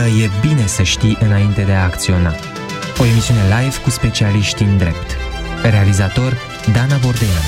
e bine să știi înainte de a acționa. O emisiune live cu specialiști în drept. Realizator Dana Bordean.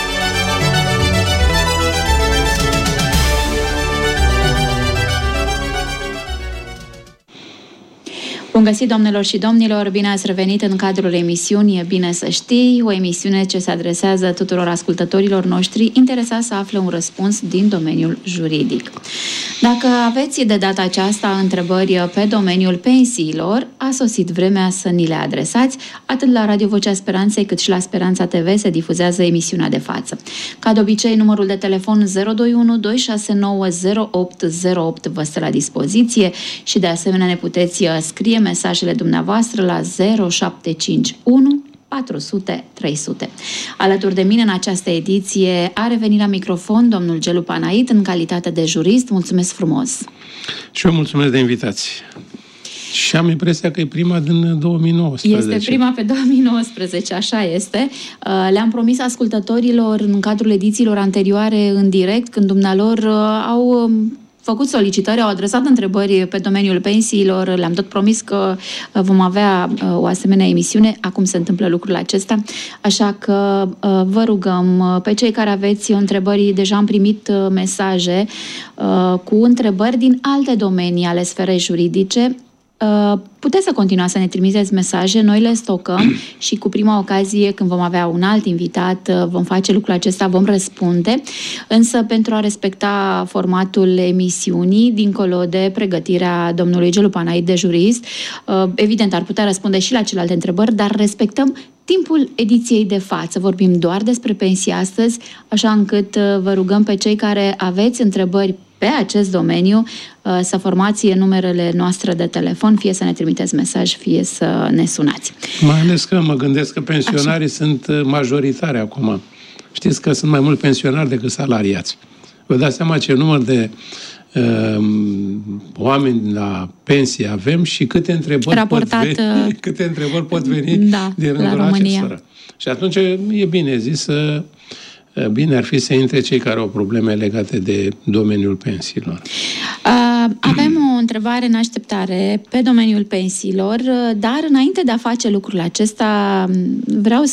Bun găsit, doamnelor și domnilor, bine ați revenit în cadrul emisiunii E bine să știi, o emisiune ce se adresează tuturor ascultătorilor noștri interesați să afle un răspuns din domeniul juridic. Dacă aveți de data aceasta întrebări pe domeniul pensiilor, a sosit vremea să ni le adresați. Atât la Radio Vocea Speranței cât și la Speranța TV se difuzează emisiunea de față. Ca de obicei, numărul de telefon 021 269 0808 vă stă la dispoziție și de asemenea ne puteți scrie mesajele dumneavoastră la 0751 400 300. Alături de mine în această ediție a revenit la microfon domnul Gelu Panait în calitate de jurist. Mulțumesc frumos! Și eu mulțumesc de invitație. Și am impresia că e prima din 2019. Este prima pe 2019, așa este. Le-am promis ascultătorilor în cadrul edițiilor anterioare în direct, când dumnealor au făcut solicitări, au adresat întrebări pe domeniul pensiilor, le-am tot promis că vom avea o asemenea emisiune. Acum se întâmplă lucrul acesta, așa că vă rugăm pe cei care aveți întrebări, deja am primit mesaje cu întrebări din alte domenii ale sferei juridice. Puteți să continuați să ne trimiteți mesaje, noi le stocăm și cu prima ocazie, când vom avea un alt invitat, vom face lucrul acesta, vom răspunde. Însă, pentru a respecta formatul emisiunii, dincolo de pregătirea domnului Gelu Panait de jurist, evident ar putea răspunde și la celelalte întrebări, dar respectăm timpul ediției de față. Vorbim doar despre pensii astăzi, așa încât vă rugăm pe cei care aveți întrebări pe acest domeniu să formați numerele noastre de telefon, fie să ne trimiteți mesaj, fie să ne sunați. Mai ales că mă gândesc că pensionarii sunt majoritari acum. Știți că sunt mai mulți pensionari decât salariați. Vă dați seama ce număr de oameni la pensie avem și câte întrebări pot veni din rândul acestora. Și atunci e bine zis bine ar fi să intre cei care au probleme legate de domeniul pensiilor. Avem o întrebare în așteptare pe domeniul pensiilor, dar înainte de a face lucrul acesta, vreau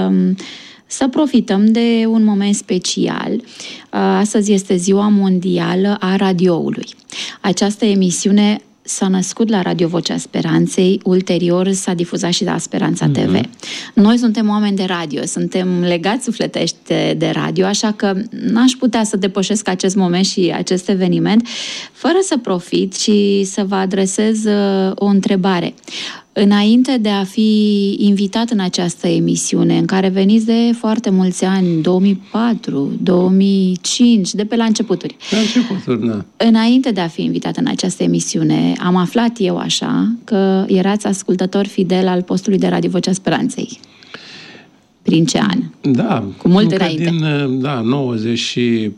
să profităm de un moment special. Astăzi este Ziua Mondială a Radioului. Această emisiune s-a născut la Radio Vocea Speranței, ulterior s-a difuzat și la Speranța TV. Noi suntem oameni de radio, suntem legați sufletești de radio, așa că n-aș putea să depășesc acest moment și acest eveniment fără să profit și să vă adresez o întrebare. Înainte de a fi invitat în această emisiune, în care veniți de foarte mulți ani, 2004, 2005, de pe la începuturi. La începuturi, da. Înainte de a fi invitat în această emisiune, am aflat eu așa că erați ascultător fidel al postului de Radio Vocea Speranței. Prin ce an? Da. Cu mult înainte. Din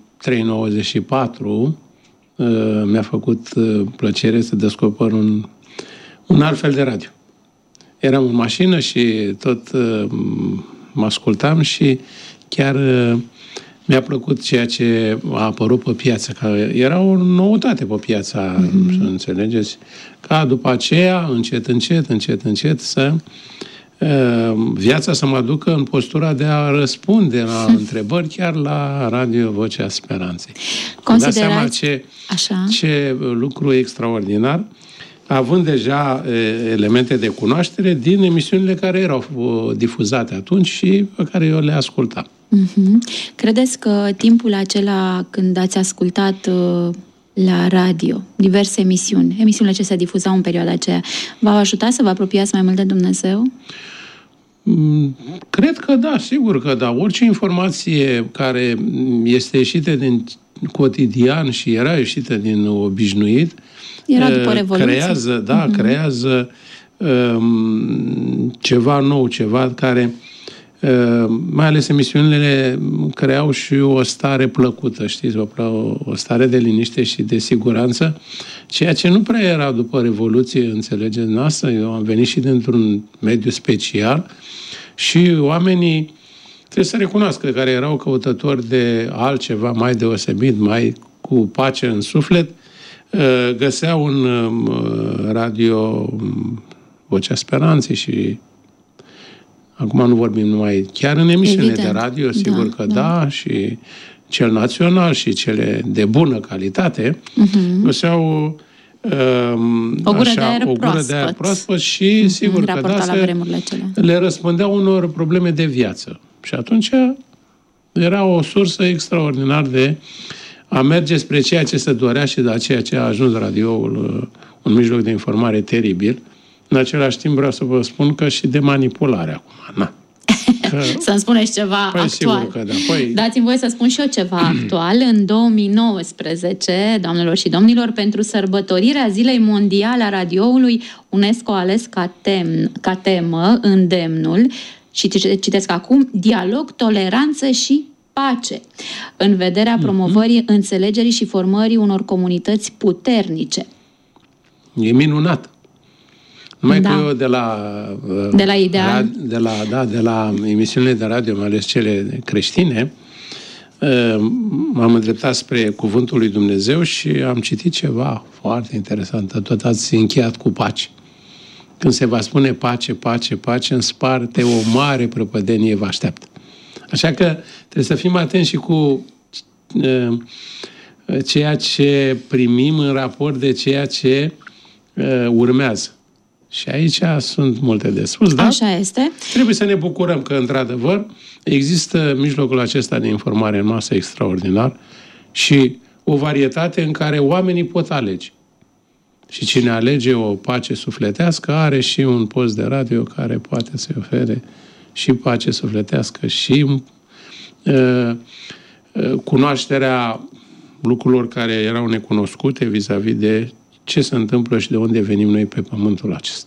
93-94 mi-a făcut plăcere să descoper un alt fel de radio. Eram în mașină și tot mă ascultam și chiar mi-a plăcut ceea ce a apărut pe piață, că era o noutate pe piața, să înțelegeți, ca după aceea, încet, să viața să mă aducă în postura de a răspunde la întrebări chiar la Radio Vocea Speranței. Considerați dați seama ce lucru extraordinar, având deja elemente de cunoaștere din emisiunile care erau difuzate atunci și pe care eu le ascultam. Credeți că timpul acela când ați ascultat la radio diverse emisiunile ce se difuzau în perioada aceea, v-au ajutat să vă apropiați mai mult de Dumnezeu? Cred că da, sigur că da. Orice informație care este ieșită din cotidian și era ieșită din obișnuit, era după Revoluție. Creează ceva nou, ceva care, mai ales emisiunile, creau și o stare plăcută, știți, o stare de liniște și de siguranță, ceea ce nu prea era după Revoluție, înțelegeți noastră. Eu am venit și dintr-un mediu special și oamenii, trebuie să recunoască, care erau căutători de altceva mai deosebit, mai cu pace în suflet, găseau în radio Vocea Speranței și acum nu vorbim numai, chiar în emisiune de radio, sigur că da, și cel național și cele de bună calitate, găseau o gură de aer proaspăt și sigur că le răspundeau unor probleme de viață. Și atunci era o sursă extraordinar de a merge spre ceea ce se dorea și de ceea ce a ajuns radioul, un mijloc de informare teribil. În același timp vreau să vă spun că și de manipulare acum. Na. Să-mi spuneți ceva actual. Sigur că da. Dați-mi voie să spun și eu ceva actual. În 2019, doamnelor și domnilor, pentru sărbătorirea Zilei Mondiale a Radioului, UNESCO a ales ca temă îndemnul, și citesc acum, dialog, toleranță și pace, în vederea promovării înțelegerii și formării unor comunități puternice. E minunat. Numai că eu de la emisiunile de radio, mai ales cele creștine, m-am îndreptat spre Cuvântul lui Dumnezeu și am citit ceva foarte interesant. Tot ați încheiat cu pace. Când se va spune pace, pace, pace, în spate o mare prăpădenie vă așteaptă. Așa că trebuie să fim atenți și cu ceea ce primim în raport de ceea ce urmează. Și aici sunt multe de spus, dar așa este. Trebuie să ne bucurăm că, într-adevăr, există mijlocul acesta de informare în masă extraordinar și o varietate în care oamenii pot alege. Și cine alege o pace sufletească are și un post de radio care poate să-i ofere și pace sufletească și cunoașterea lucrurilor care erau necunoscute vis-a-vis de ce se întâmplă și de unde venim noi pe pământul acesta.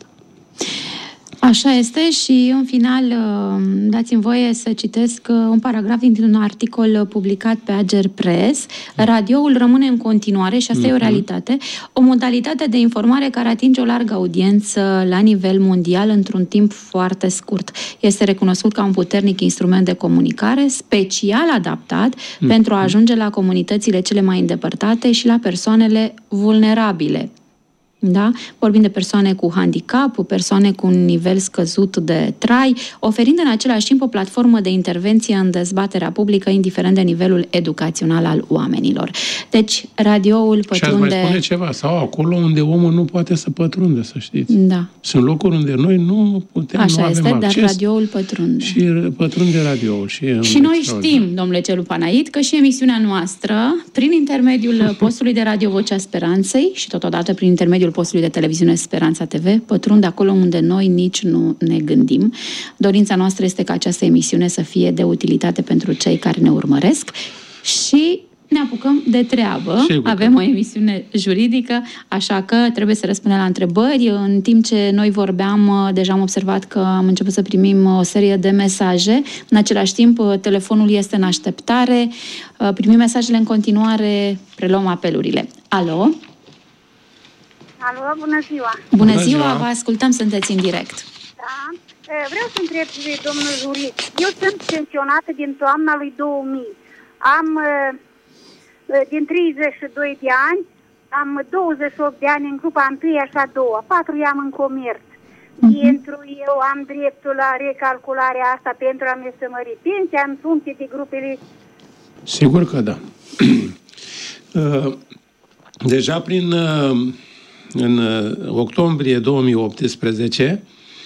Așa este și în final dați-mi voie să citesc un paragraf dintr-un articol publicat pe Ager Press. Radioul rămâne în continuare, și asta e o realitate, o modalitate de informare care atinge o largă audiență la nivel mondial într-un timp foarte scurt. Este recunoscut ca un puternic instrument de comunicare, special adaptat pentru a ajunge la comunitățile cele mai îndepărtate și la persoanele vulnerabile. Da? Vorbim de persoane cu handicap, persoane cu un nivel scăzut de trai, oferind în același timp o platformă de intervenție în dezbaterea publică, indiferent de nivelul educațional al oamenilor. Deci, radioul pătrunde... Și ați mai spune ceva, sau acolo unde omul nu poate să pătrunde, să știți. Da. Sunt locuri unde noi nu putem, așa nu avem este, acces. Dar radioul pătrunde. Și pătrunde radioul. Și noi știm, domnule Celu Panait, că și emisiunea noastră, prin intermediul postului de radio Vocea Speranței și totodată prin intermediul postului de televiziune Speranța TV, pătrunde acolo unde noi nici nu ne gândim. Dorința noastră este ca această emisiune să fie de utilitate pentru cei care ne urmăresc și ne apucăm de treabă. Sigur. Avem o emisiune juridică, așa că trebuie să răspundem la întrebări. În timp ce noi vorbeam, deja am observat că am început să primim o serie de mesaje. În același timp, telefonul este în așteptare. Primim mesajele în continuare, preluăm apelurile. Alo? Alo, bună ziua! Bună ziua, vă ascultăm, sunteți în direct. Da, vreau să întreb domnul jurist. Eu sunt pensionată din toamna lui 2000. Am din 32 de ani, am 28 de ani în grupa 1 și a 2, 4 am în comerț. Pentru eu am dreptul la recalcularea asta pentru a mi se mări pensia în funcție de grupele... Sigur că da. Deja în octombrie 2018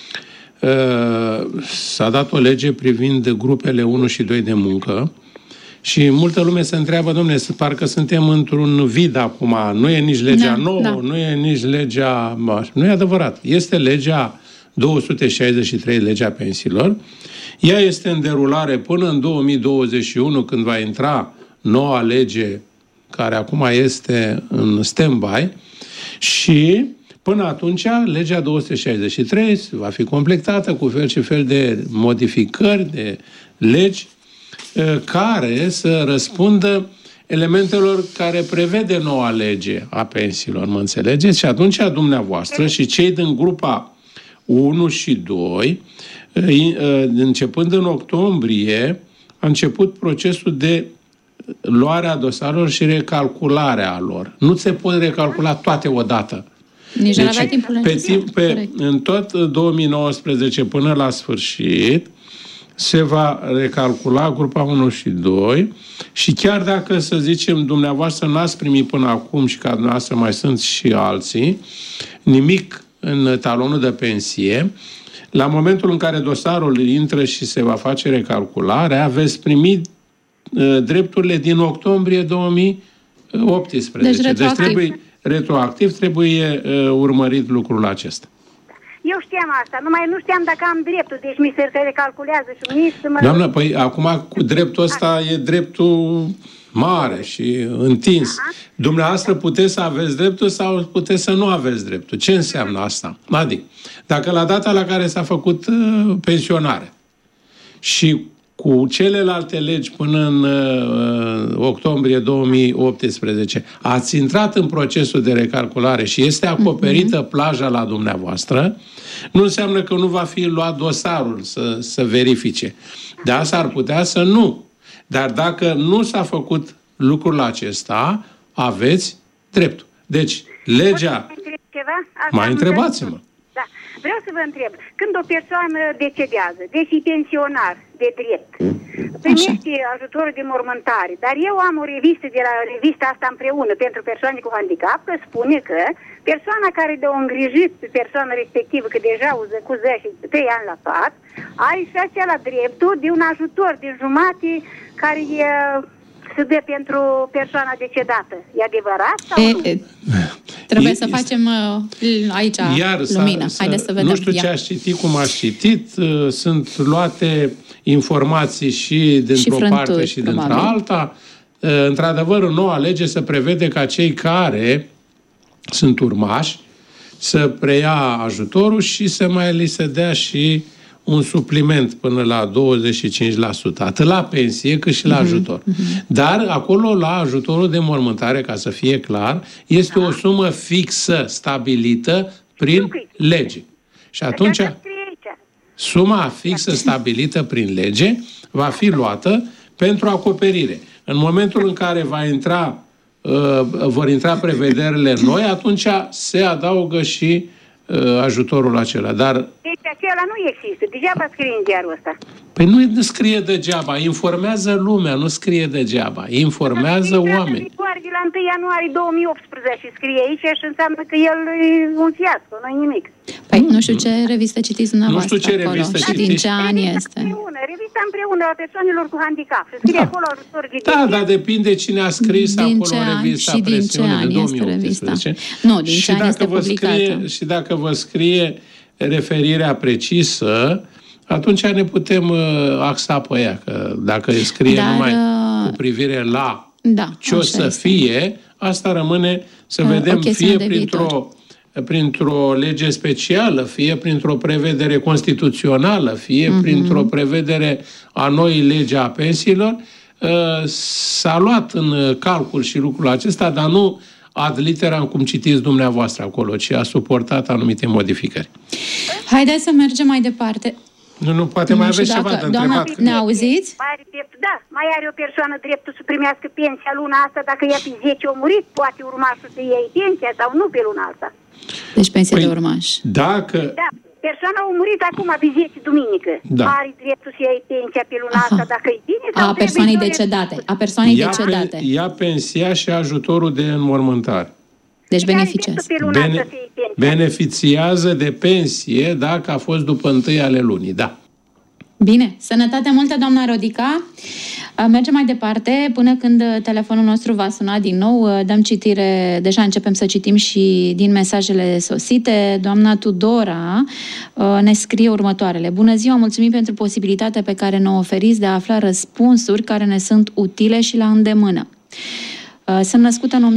s-a dat o lege privind grupele 1 și 2 de muncă și multă lume se întreabă, dom'le, parcă suntem într-un vid acum, nu e nici legea nouă, nu e nici legea... Nu e adevărat. Este legea 263, legea pensiilor. Ea este în derulare până în 2021, când va intra noua lege, care acum este în stand-by, și până atunci legea 263 va fi completată cu fel și fel de modificări, de legi care să răspundă elementelor care prevede noua lege a pensiilor, mă înțelegeți? Și atunci dumneavoastră și cei din grupa 1 și 2, începând în octombrie, a început procesul de luarea dosarelor și recalcularea lor. Nu se pot recalcula toate odată. Nici deci, avea timpul în tot 2019 până la sfârșit se va recalcula grupa 1 și 2 și chiar dacă, să zicem, dumneavoastră n-ați primit până acum și ca dumneavoastră mai sunt și alții, nimic în talonul de pensie, la momentul în care dosarul intră și se va face recalcularea, veți primi drepturile din octombrie 2018. Deci retroactiv trebuie urmărit lucrul acesta. Eu știam asta, numai nu știam dacă am dreptul, deci mi se recalculează și mi se... Doamnă, păi acum cu dreptul ăsta e dreptul mare și întins. Dumneavoastră puteți să aveți dreptul sau puteți să nu aveți dreptul. Ce înseamnă asta? Adică, dacă la data la care s-a făcut pensionare și cu celelalte legi până în octombrie 2018 ați intrat în procesul de recalculare și este acoperită plaja la dumneavoastră, nu înseamnă că nu va fi luat dosarul să verifice. Dar s-ar putea să nu. Dar dacă nu s-a făcut lucrul acesta, aveți dreptul. Deci, legea... Mai întrebați-mă. Da. Vreau să vă întreb, când o persoană decedează, deși pensionar de drept, primește ajutorul de mormântare, dar eu am o revistă de la revista asta împreună pentru persoane cu handicap, că spune că persoana care de-o îngrijit pe persoana respectivă, că deja uză cu 3 ani la pat, are și acela dreptul de un ajutor de jumate care se dă pentru persoana decedată. E adevărat sau nu? Trebuie să facem aici lumină. Haideți să vedem. Nu știu ce ați citit, cum ați citit. Sunt luate informații și dintr-o parte și dintr-alta. Într-adevăr, în noua lege se prevede ca cei care sunt urmași să preia ajutorul și să mai li se dea și un supliment până la 25%, atât la pensie cât și la ajutor. Dar acolo, la ajutorul de mormântare, ca să fie clar, este o sumă fixă, stabilită prin lege. Și atunci, suma fixă stabilită prin lege va fi luată pentru acoperire. În momentul în care vor intra prevederile noi, atunci se adaugă și ajutorul acela, dar... Deci acela nu există, degeaba scrie în ziarul ăsta. Păi nu scrie degeaba, informează lumea, nu scrie degeaba, informează oameni. De la 1 ianuarie 2018 scrie aici și înseamnă că el e un fiasco, nu-i nimic. Păi nu știu ce revistă citiți dumneavoastră. Nu știu ce revistă și din ce an este. Revista împreună a persoanelor cu handicap. Se scrie acolo ajutor de Da, dar depinde cine a scris acolo revista Presiune de 2018. Nu, din ce an este publicată. Și dacă vă scrie referirea precisă, atunci ne putem axa pe ea, că dacă scrie numai cu privire la ce o să fie, asta rămâne să vedem fie printr-o lege specială, fie printr-o prevedere constituțională, fie printr-o prevedere a noii legi a pensiilor. S-a luat în calcul și lucrul acesta, dar nu ad literam cum citiți dumneavoastră acolo, ci a suportat anumite modificări. Haideți să mergem mai departe. Nu, poate mai aveți ceva de întrebat. Ne auziți? Da, mai are o persoană dreptul să primească pensia luna asta, dacă ea pe 10 a murit, poate urmașul să iei pensia sau nu pe luna asta. Deci pensia de urmaș. Dacă... Da, persoana a murit acum pe 10 duminică. Are dreptul să iei pensia pe luna asta, dacă e bine sau a persoanei decedate. A persoanei decedate. Ia pensia și ajutorul de înmormântare. Deci beneficiază. Beneficiază de pensie dacă a fost după 1 ale lunii, da. Bine, sănătate multă, doamna Rodica. Mergem mai departe până când telefonul nostru va suna din nou. Dăm citire, deja începem să citim și din mesajele sosite. Doamna Tudora ne scrie următoarele. Bună ziua, mulțumim pentru posibilitatea pe care ne oferiți de a afla răspunsuri care ne sunt utile și la îndemână. Sunt născută în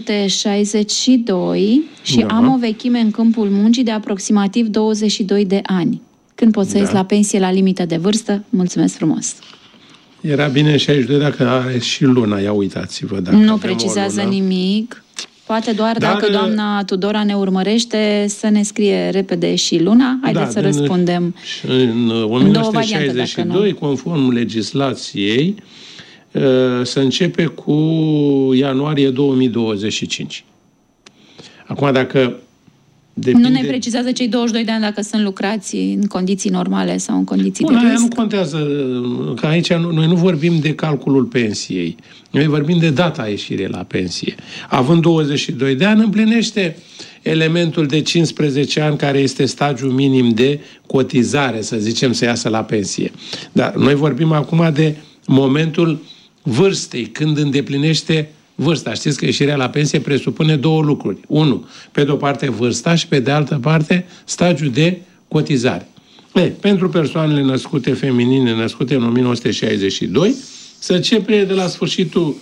1962 și am o vechime în câmpul muncii de aproximativ 22 de ani. Când pot să ies la pensie la limită de vârstă? Mulțumesc frumos! Era bine 62 dacă are și luna, ia uitați-vă. Dacă nu precizează nimic. Poate doar dacă doamna Tudora ne urmărește să ne scrie repede și luna. Haideți să răspundem în 1962, conform legislației, să începe cu ianuarie 2025. Acum, dacă depinde... Nu ne precizează cei 22 de ani dacă sunt lucrați în condiții normale sau în condiții de risc? Nu contează, că aici noi nu vorbim de calculul pensiei. Noi vorbim de data ieșirii la pensie. Având 22 de ani, împlinește elementul de 15 ani, care este stagiul minim de cotizare, să zicem, să iasă la pensie. Dar noi vorbim acum de momentul vârstei, când îndeplinește vârsta. Știți că ieșirea la pensie presupune două lucruri. Unu, pe de o parte vârsta și pe de altă parte stagiul de cotizare. Pentru persoanele născute feminine, născute în 1962, se începe de la sfârșitul,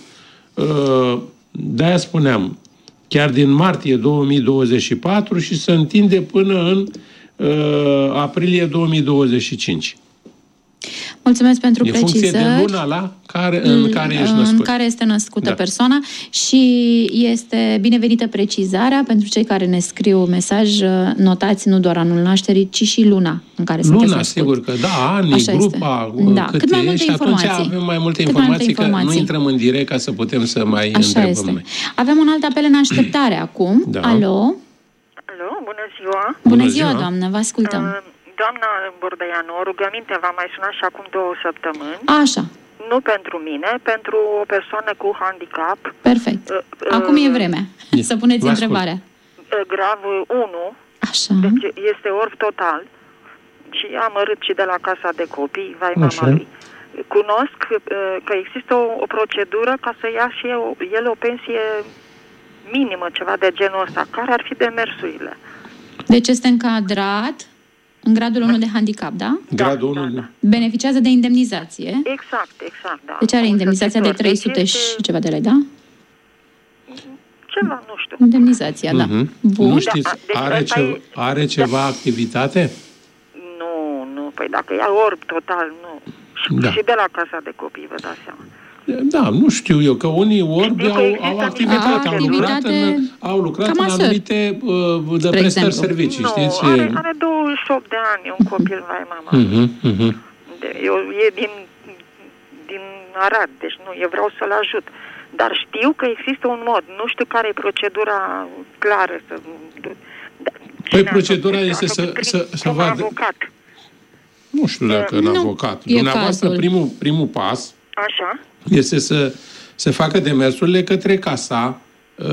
de-aia spuneam, chiar din martie 2024 și se întinde până în aprilie 2025. Mulțumesc pentru precizări. În funcție de luna în care ești născut. În care este născută persoana și este binevenită precizarea pentru cei care ne scriu mesaj, notați nu doar anul nașterii, ci și luna în care sunteți născut. Sigur că da, anii, așa grupa, cât mai multe informații. Și atunci avem mai multe informații, că nu intrăm în direct ca să putem să mai întrebăm noi. Avem un alt apel în așteptare acum. Da. Alo? Alo, bună ziua! Bună ziua, doamnă, vă ascultăm. Doamna Bordeianu, o rugăminte, v-am mai sunat și acum 2 săptămâni. Așa. Nu pentru mine, pentru o persoană cu handicap. Perfect. Acum e vremea să puneți întrebarea. Grav 1. Așa. Deci este orb total. Și am amărât și de la casa de copii, vai mama lui. Cunosc că există o procedură ca să ia și el o pensie minimă, ceva de genul ăsta. Care ar fi demersurile? Deci este încadrat în gradul 1 de handicap, da? Gradul 1. Da. Beneficiază de indemnizație. Exact, da. Deci are indemnizația de 300 și ceva de lei, da? Ceva, nu știu. Indemnizația, da. Bun. Nu știți, are ceva activitate? Nu. Păi dacă e orb total, nu. Și de la casa de copii, vă dați seama. Da, nu știu eu, că unii orbi au activitate, au lucrat în anumite prestări servicii, știți? Are 28 de ani, un copil, vai mama. E din Arad, deci eu vreau să-l ajut. Dar știu că există un mod, nu știu care e procedura clară. Păi procedura este să vadă... avocat. Nu știu dacă în avocat. Dumneavoastră, primul pas... Așa. Este să facă demersurile către casa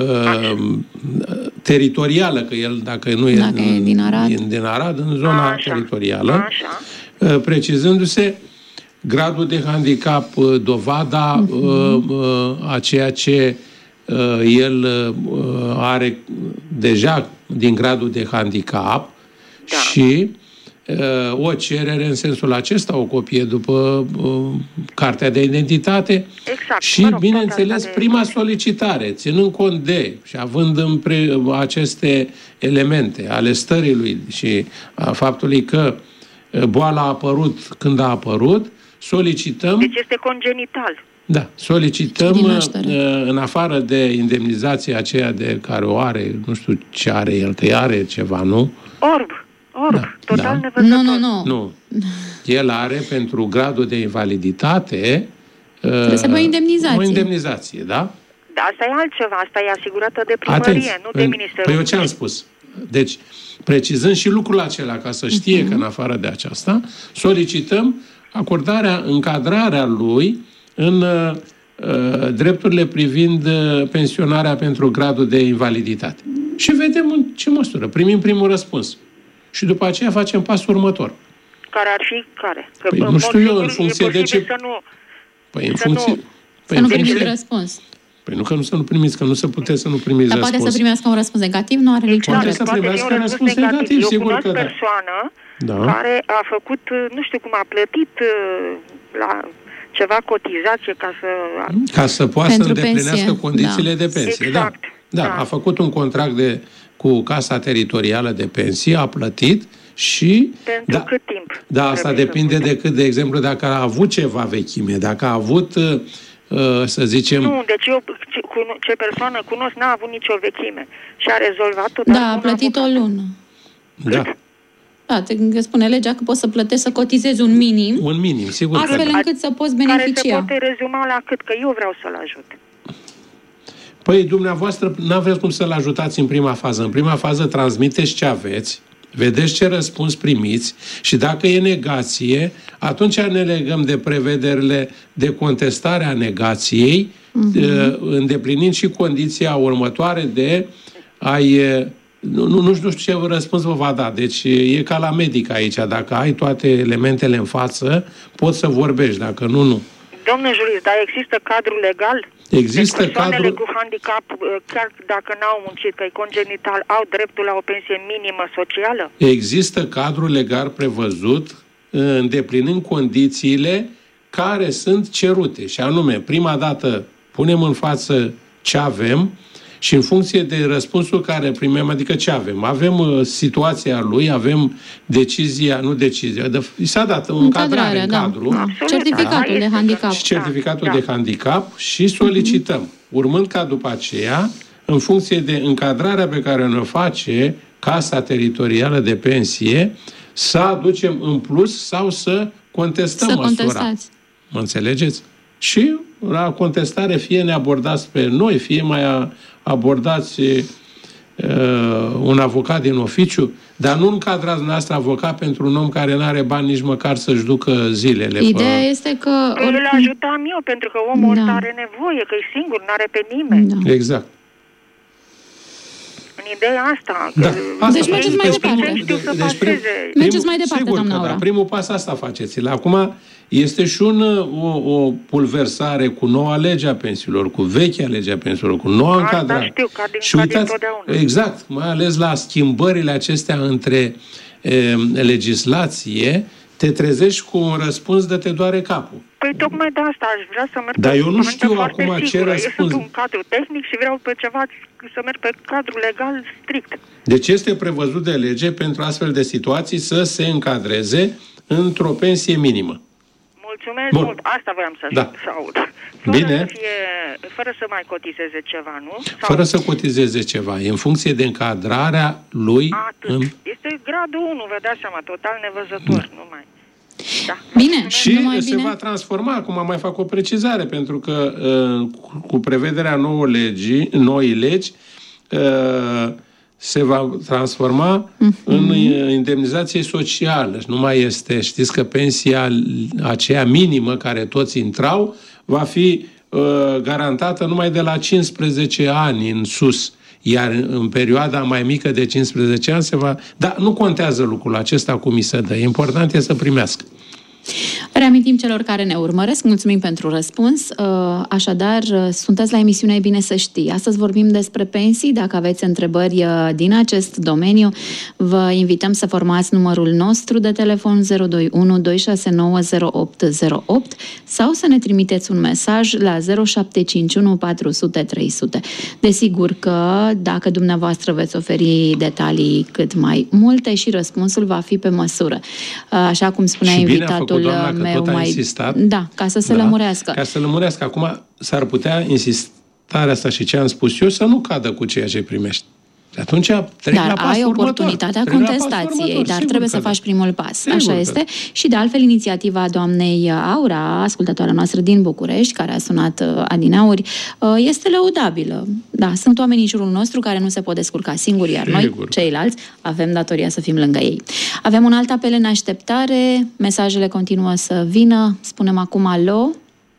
teritorială, că el, dacă nu e din Arad, în zona teritorială, precizându-se gradul de handicap, dovada a ceea ce el are deja din gradul de handicap și o cerere în sensul acesta, o copie după cartea de identitate și, bineînțeles, prima solicitare, ținând cont de și având aceste elemente ale stării lui și a faptului că boala a apărut când a apărut, solicităm... Deci este congenital. Da, solicităm, în afară de indemnizația aceea de care o are, nu știu ce are el, că are ceva, nu? Orb, total nevăzător. Nu. El are, pentru gradul de invaliditate, trebuie să o indemnizație, da? Da, asta e altceva, asta e asigurată de primărie, nu de Ministerul. Păi eu ce am spus? Deci, precizând și lucrul acela, ca să știe că în afară de aceasta, solicităm acordarea, încadrarea lui în drepturile privind pensionarea pentru gradul de invaliditate. Și vedem în ce măsură. Primim primul răspuns. Și după aceea facem pasul următor. Care ar fi care? Păi nu știu eu, în funcție de ce... Să nu primiți răspuns. Păi nu că nu să nu primiți, că nu se puteți să nu primiți răspuns. Dar poate să primească un răspuns negativ, nu are niciun drept. Poate să primească un răspuns negativ, sigur că da. Eu cunosc persoană care a făcut, nu știu cum a plătit la ceva cotizație ca să poată să îndeplinească condițiile de pensie. Exact. Da, a făcut un contract cu Casa Teritorială de Pensii, a plătit și... Pentru cât timp? Da, asta depinde de cât, de exemplu, dacă a avut ceva vechime, dacă a avut, să zicem... Nu, deci eu, ce persoană cunosc, n-a avut nicio vechime și a rezolvat-o. Da, a plătit o lună. Da. Da, spune legea că poți să plătești, să cotizezi un minim. Un minim, sigur. Astfel încât să poți beneficia. Care se poate rezuma la cât, că eu vreau să-l ajut. Păi, dumneavoastră, n-aveți cum să-l ajutați în prima fază. În prima fază transmiteți ce aveți, vedeți ce răspuns primiți și dacă e negație, atunci ne legăm de prevederile de contestare a negației, îndeplinind și condiția următoare de a-i... Nu știu ce răspuns vă va da. Deci e ca la medic aici. Dacă ai toate elementele în față, poți să vorbești. Dacă nu, nu. Domnul jurist, dar există cadru legal? Există deci persoanele cadru... cu handicap, chiar dacă n-au muncit, că e congenital, au dreptul la o pensie minimă socială? Există cadru legal prevăzut îndeplinind condițiile care sunt cerute. Și anume, prima dată punem în față ce avem și în funcție de răspunsul care primim, adică ce avem? Avem situația lui, avem decizia, nu decizia, i s-a dat încadrare în cadru. Da. Certificatul de handicap. Și certificatul de handicap și solicităm. Urmând ca după aceea, în funcție de încadrarea pe care ne face Casa Teritorială de Pensie, să aducem în plus sau să contestăm măsura. Contestați. Mă înțelegeți? Și la contestare fie ne abordați pe noi, fie mai abordați un avocat din oficiu, dar nu încadrați dumneavoastră avocat pentru un om care nu are bani nici măcar să-și ducă zilele. Ideea este că... Îl ajutam eu, pentru că omul ăsta are nevoie, că e singur, nu are pe nimeni. Da. Exact. În ideea asta. Da. Asta deci mergeți mai departe. Mergeți mai departe, doamna Aura. Primul pas asta faceți. Acum este și o pulversare cu noua lege a pensiilor, cu vechea lege a pensiilor, cu noua încadrare. Știu, ca și uitați, exact, mai ales la schimbările acestea între legislație, te trezești cu un răspuns de te doare capul. Păi tocmai de asta aș vrea să merg. Dar eu nu știu acum ce răspuns. Eu sunt un cadru tehnic și vreau pe ceva să merg pe cadru legal strict. Deci este prevăzut de lege pentru astfel de situații să se încadreze într-o pensie minimă. Mulțumesc mult. Asta voiam să aud. Bine. Fără să mai cotizeze ceva, nu? Sau... Fără să cotizeze ceva. E în funcție de încadrarea lui. Este gradul 1, vă dați seama, total nevăzător. Nu mai... Da. Bine. Și se va transforma, acum mai fac o precizare, pentru că cu prevederea noii legi se va transforma în indemnizație socială. Nu mai este, știți că pensia aceea minimă care toți intrau va fi garantată numai de la 15 ani în sus. Iar în perioada mai mică de 15 ani se va... Dar nu contează lucrul acesta cum îi se dă. Important e să primească. Reamintim celor care ne urmăresc, mulțumim pentru răspuns. Așadar, sunteți la emisiunea E Bine Să Știi. Astăzi vorbim despre pensii. Dacă aveți întrebări din acest domeniu, vă invităm să formați numărul nostru de telefon 021 269 0808 sau să ne trimiteți un mesaj la 0751 400 300. Desigur că dacă dumneavoastră veți oferi detalii cât mai multe și răspunsul va fi pe măsură. Așa cum spunea invitatul meu mai... insistat. Da, ca să se lămurească. Ca să lămurească. Acum s-ar putea insistarea asta și ce am spus eu să nu cadă cu ceea ce primești. Atunci trec la pasul ai oportunitatea contestației, dar trebuie să faci primul pas. Sigur așa este. Și de altfel, inițiativa doamnei Aura, ascultătoarea noastră din București, care a sunat adineauri, este lăudabilă. Da, sunt oameni în jurul nostru care nu se pot descurca singuri, iar noi, ceilalți, avem datoria să fim lângă ei. Avem un alt apel în așteptare, mesajele continuă să vină. Spunem acum alo.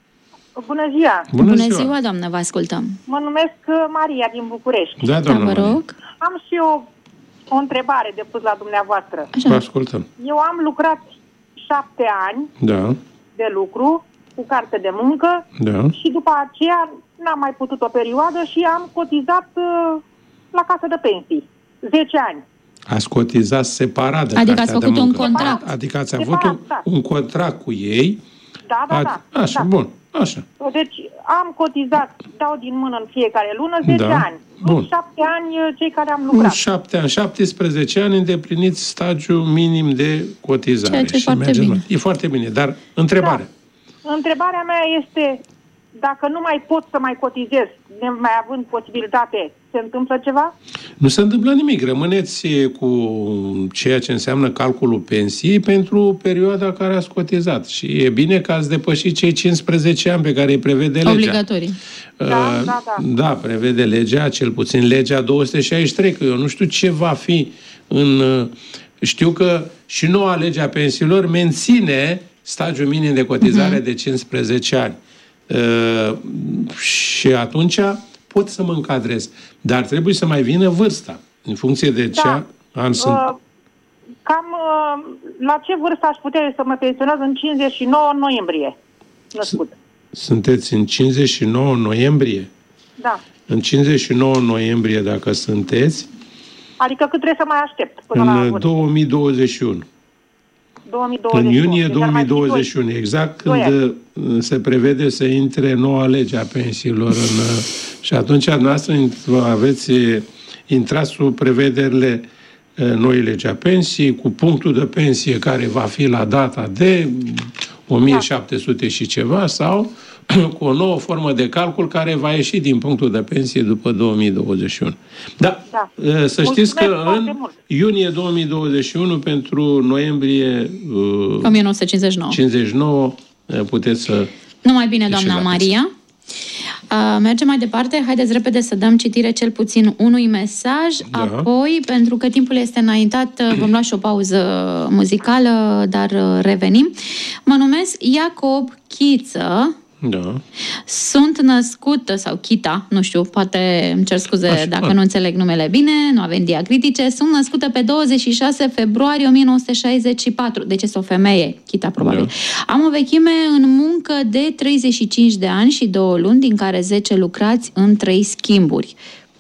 Bună ziua! Bună ziua, doamnă, vă ascultăm. Mă numesc Maria din București. Da, doamnă, vă rog. Am și eu o întrebare de pus la dumneavoastră. Așa. Vă ascultăm. Eu am lucrat 7 ani de lucru cu carte de muncă și după aceea n-am mai putut o perioadă și am cotizat la casă de pensii. 10 ani. Ați cotizat separat de adică ați făcut un contract. Adică ați avut un contract cu ei. Da. Așa, bun. Așa. Deci am cotizat, dau din mână în fiecare lună 10 ani. Bun. 7 ani cei care am lucrat. 7 ani, 17 ani îndepliniți stagiul minim de cotizare. Ceea ce e foarte bine. E foarte bine, dar întrebare. Da. Întrebarea mea este, dacă nu mai pot să mai cotizez, mai având posibilitate, se întâmplă ceva? Nu se întâmplă nimic. Rămâneți cu ceea ce înseamnă calculul pensiei pentru perioada care ați cotizat. Și e bine că ați depășit cei 15 ani pe care îi prevede legea. Obligatorii. Da, prevede legea, cel puțin legea 263, că eu nu știu ce va fi în... Știu că și noua lege a pensiilor menține stagiul minim de cotizare de 15 ani. Și atunci pot să mă încadrez. Dar trebuie să mai vină vârsta. În funcție de ce an sunt. Cam la ce vârstă aș putea să mă pensionez în 59 noiembrie? Născut. Sunteți în 59 noiembrie? Da. În 59 noiembrie, dacă sunteți... Adică cât trebuie să mai aștept până la vârstă? 2021. 2021. În iunie 2021, exact când se prevede să intre noua lege a pensiilor. Și atunci noastră intrați sub prevederile noi legi a pensiei, cu punctul de pensie care va fi la data de 1700 și ceva, sau cu o nouă formă de calcul care va ieși din punctul de pensie după 2021. Să știți că în iunie 2021 pentru noiembrie 1959 puteți să... Numai bine, doamna Maria. Mergem mai departe. Haideți repede să dăm citire cel puțin unui mesaj. Apoi, pentru că timpul este înaintat, vom lua și o pauză muzicală, dar revenim. Mă numesc Iacob Chiță. Da. Sunt născută, sau Chita, nu știu, poate îmi cer scuze dacă nu înțeleg numele bine, nu avem diacritice. Sunt născută pe 26 februarie 1964, deci este o femeie, Chita probabil. Da. Am o vechime în muncă de 35 de ani și 2 luni, din care 10 lucrați în 3 schimburi.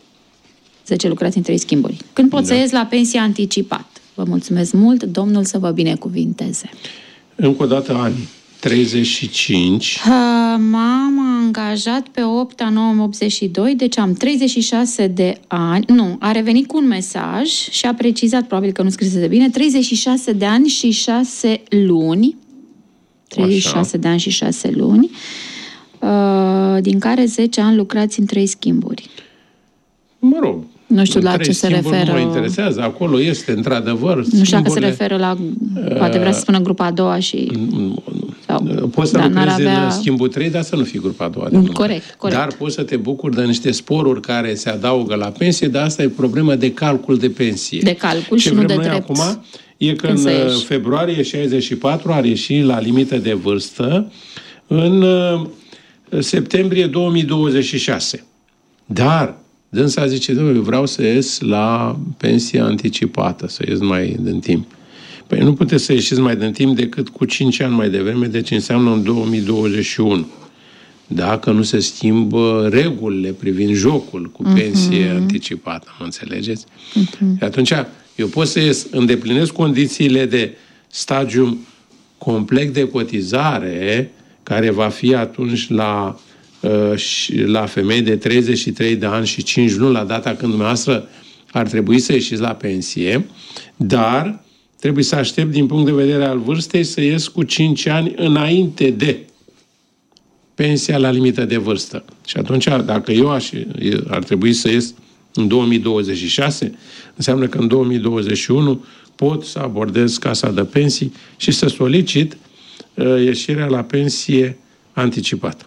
10 lucrați în 3 schimburi. Când pot să ies la pensie anticipat? Vă mulțumesc mult, Domnul să vă binecuvinteze. Încă o dată ani. 35. M-am angajat pe 8/9/82, deci am 36 de ani. Nu, a revenit cu un mesaj și a precizat, probabil că nu scrisese bine, 36 de ani și 6 luni. 36 de ani și 6 luni, din care 10 ani lucrați în 3 schimburi. Mă rog. Nu știu la ce se referă. Nu mă interesează. Acolo este, într-adevăr, nu știu dacă se referă la... Poate vrea să spună grupa a doua și... Poți să lucrezi în schimbul 3, dar să nu fii grupa a doua. Corect. Dar poți să te bucuri de niște sporuri care se adaugă la pensie, dar asta e problemă de calcul de pensie. De calcul și nu de drept. Acum e că în februarie 64 ar ieși la limită de vârstă în septembrie 2026. Dar dânsa zice, eu vreau să ies la pensie anticipată, să ies mai din timp. Păi nu puteți să ieșiți mai din timp decât cu 5 ani mai devreme, deci înseamnă în 2021. Dacă nu se schimbă regulile privind jocul cu pensie anticipată, mă înțelegeți? Atunci eu pot să ies, îndeplinesc condițiile de stagiu complet de cotizare, care va fi atunci la femei de 33 de ani și 5 luni, la data când dumneavoastră ar trebui să ieșiți la pensie, dar trebuie să aștept din punct de vedere al vârstei să ies cu 5 ani înainte de pensia la limită de vârstă. Și atunci, dacă eu ar trebui să ies în 2026, înseamnă că în 2021 pot să abordez casa de pensii și să solicit ieșirea la pensie anticipată.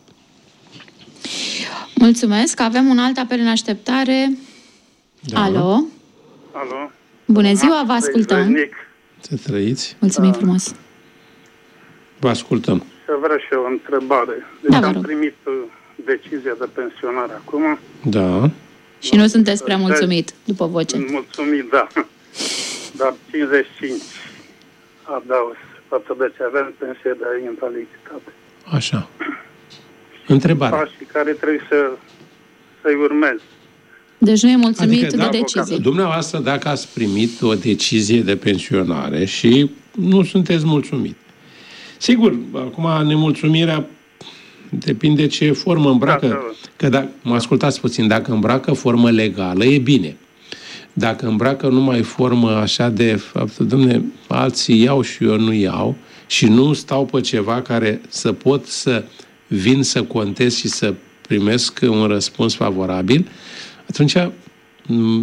Mulțumesc. Avem un alt apel în așteptare. Da. Alo? Bună ziua, vă ascultăm. Să trăiți. Mulțumim frumos. Vă ascultăm. Să vreau și o întrebare. Deci am primit decizia de pensionare acum. Da. Și nu sunteți prea mulțumit, după voce. Mulțumit, da. Dar 55 adaos față de ce avem pensie de invaliditate. Așa. Întrebare. Pașii care trebuie să-i urmez. Deci nu e mulțumit de decizie. Dumneavoastră, dacă ați primit o decizie de pensionare și nu sunteți mulțumit. Sigur, acum nemulțumirea depinde ce formă îmbracă. Mă ascultați puțin, dacă îmbracă formă legală, e bine. Dacă îmbracă numai formă așa de faptul, dom'le, alții iau și eu nu iau și nu stau pe ceva care să pot să vin să contez și să primesc un răspuns favorabil, atunci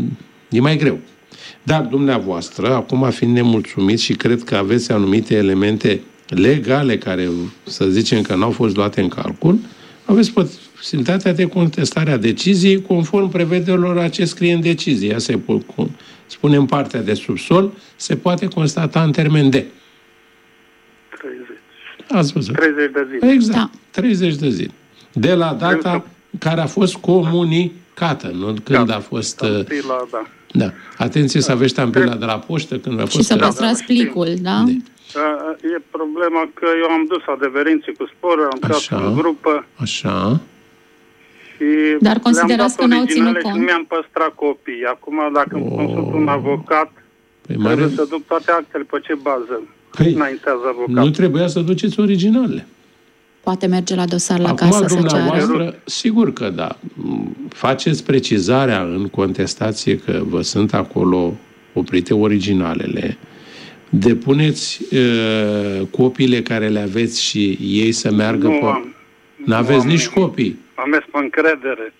E mai greu. Dar dumneavoastră, acum fiind nemulțumiți și cred că aveți anumite elemente legale care, să zicem că n-au fost luate în calcul, aveți posibilitatea de contestare a deciziei conform prevederilor ce scrie în decizie. Ea se spune în partea de subsol, se poate constata în termen de 30. Ați văzut? 30 de zile. Exact, Da. 30 de zile. De la data care a fost comunicată, nu când a fost... Tampila, da. Da. Atenție să aveți tampila de la poștă când a fost... Și să păstrați plicul, da? E problema că eu am dus adeverințe cu sporul, am tras în grupă. Așa. Și dar considerați că n-au ținut cont? Și mi-am păstrat copiii. Acum, dacă îmi consult un avocat, trebuie să duc toate actele. Pe ce bază înaintează avocatul? Nu trebuia să duceți originalele. Poate merge la dosar la acum, casă să ceară. Sigur că da. Faceți precizarea în contestație că vă sunt acolo oprite originalele. Depuneți copiile care le aveți și ei să meargă pe... N-aveți nici copii. Am mers pe încredere.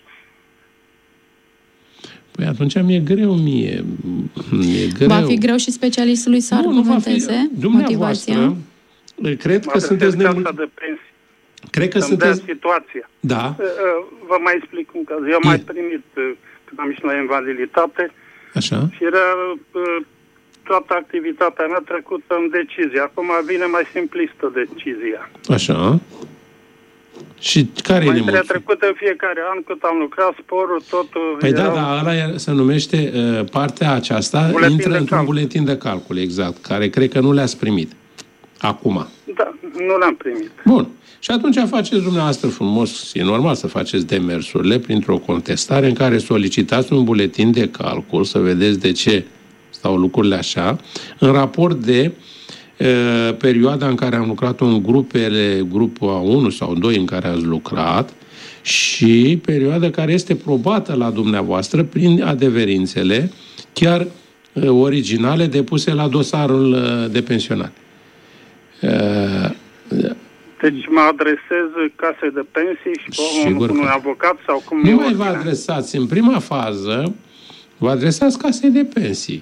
Păi atunci mi-e greu mie. Va fi greu și specialistului să argumenteze motivația? Cred că sunteți Cred că sunteți... situația. Da. Vă mai explic un caz. Eu am mai primit, când am ieșit la invaliditate, așa. Și era toată activitatea mea trecută în decizie. Acum vine mai simplistă decizia. Așa. Și care e mai trecută în fiecare an cât am lucrat, sporul, totul... Păi da, ăla se numește, partea aceasta intră într-un buletin de calcul, exact, care cred că nu le-ați primit. Acum. Da, nu le-am primit. Bun. Și atunci faceți dumneavoastră frumos, e normal să faceți demersurile printr-o contestare în care solicitați un buletin de calcul, să vedeți de ce stau lucrurile așa, în raport de perioada în care am lucrat în grupul A1 sau 2 în care ați lucrat și perioada care este probată la dumneavoastră prin adeverințele chiar originale depuse la dosarul de pensionare. Deci mă adresez casei de pensii și pe un avocat sau cum... Nu mai vă adresați în prima fază, vă adresați casei de pensii.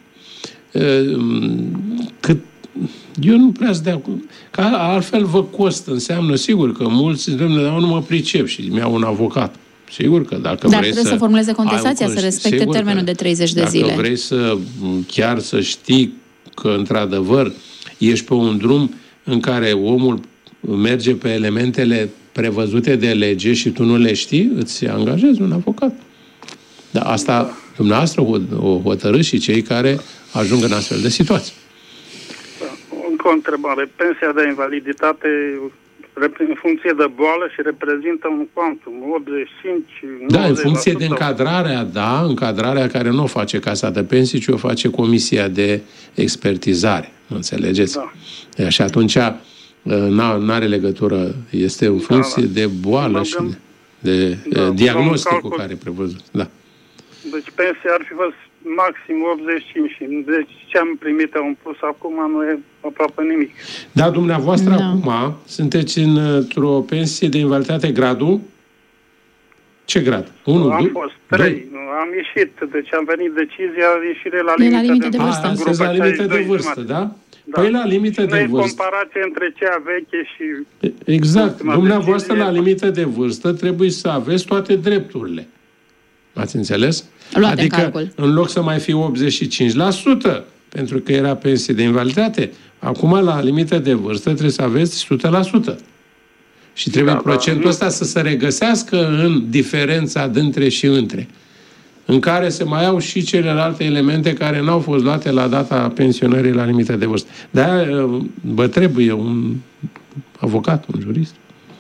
Eu nu prea sunt de acord. Că altfel vă costă, înseamnă sigur că mulți nu mă pricep și mi-au un avocat. Sigur că dacă dar vrei trebuie să formuleze contestația, să respecte termenul de 30 de zile. Dacă vrei chiar să știi că într-adevăr ești pe un drum în care omul merge pe elementele prevăzute de lege și tu nu le știi, îți angajezi un avocat. Dar asta dumneavoastră o hotărâți și cei care ajung în astfel de situații. Încă o întrebare. Pensia de invaliditate în funcție de boală și reprezintă un quantum, 85, 90%. Da, în funcție de încadrarea care nu o face Casa de Pensii, ci o face Comisia de Expertizare. Înțelegeți? Da. Și atunci n-are legătură, este în funcție de boală și de diagnosticul care e prevăzut. Da. Deci pensia ar fi fost maxim 85 și deci ce am primit un plus acum nu e aproape nimic. Da, dumneavoastră acum sunteți într-o pensie de invaliditate gradul? Ce grad? 1, am fost 3. Am ieșit, deci am venit decizia ieșire la limită de vârstă. Astăzi la limită de vârstă, da? Da. Păi la limită de vârstă. Comparație între cea veche și... Exact. Dumneavoastră la limită de vârstă trebuie să aveți toate drepturile. Ați înțeles? Luate adică în loc să mai fie 85%, pentru că era pensie de invaliditate, acum la limită de vârstă trebuie să aveți 100%. Și trebuie procentul ăsta să se regăsească în diferența dintre și între, în care se mai au și celelalte elemente care n-au fost luate la data pensionării la limită de vârstă. De-aia vă trebuie un avocat, un jurist.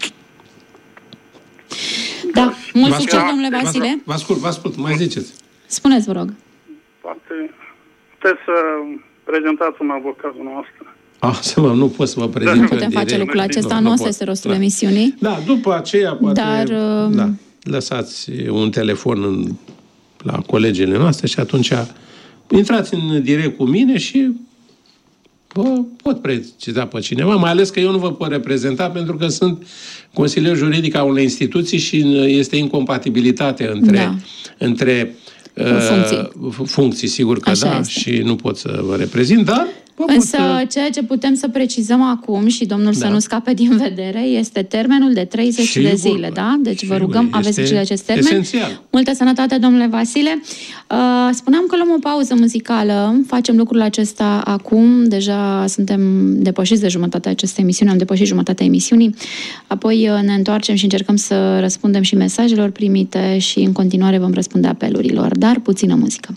Da, mult succes, domnule Vasile. Vă ascult, mai ziceți. Spuneți, vă rog. Poate puteți să prezentați un avocat noastră. Nu pot să vă prezint. Nu putem face lucrul acesta, nu asta este rostul emisiunii. Da, după aceea poate... lăsați un telefon la colegele noastre și atunci intrați în direct cu mine și vă pot preciza pe cineva, mai ales că eu nu vă pot reprezenta pentru că sunt consilier juridic a unei instituții și este incompatibilitate între funcții, sigur că Așa da, este. și nu pot să vă reprezint, dar Însă, ceea ce putem să precizăm acum și domnul să nu scape din vedere este termenul de 30 de zile, da? Deci vă rugăm, aveți grijă de acest termen. Esențial. Multă sănătate, domnule Vasile. Spuneam că luăm o pauză muzicală, facem lucrul acesta acum, deja suntem depășiți de jumătatea acestei emisiuni, am depășit jumătatea emisiunii, apoi ne întoarcem și încercăm să răspundem și mesajelor primite și în continuare vom răspunde apelurilor, dar puțină muzică.